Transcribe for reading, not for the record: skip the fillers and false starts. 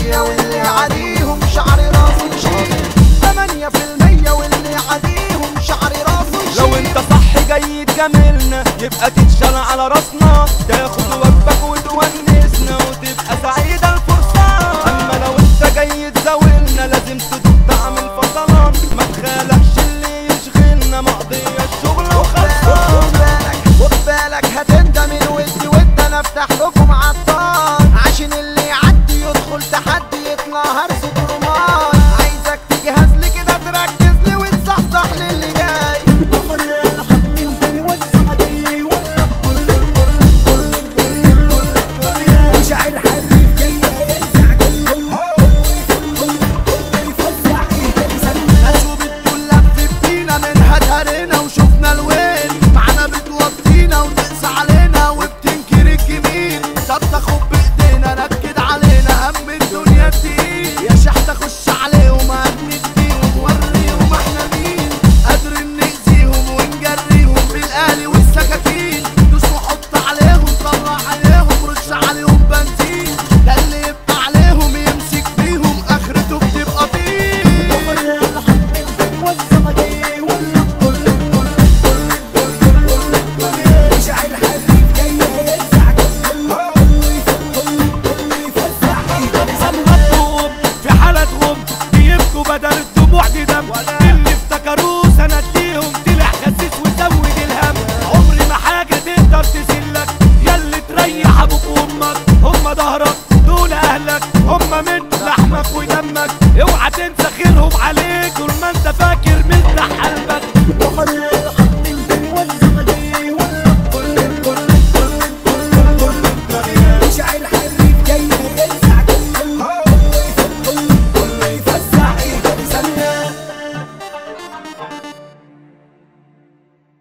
8% واللي يعاديهم شعر راسه يشيل. 8% واللي يعاديهم شعر راسه يشيل. لو انت صح جاي تجاملنا يبقى تتشال على راسنا، تاخد وجبك وتونسنا وتبقى سعيدة الفرصة. اما لو انت جاي تزاولنا لازم تدوق طعم الفصلان، ما تخالفش اللي يشغلنا مقضية الشغل وخلصان. خد بالك هتندم الود انا افتح لكم عطار، عشان اللي يعدي يدخل تحدي يطلع هرس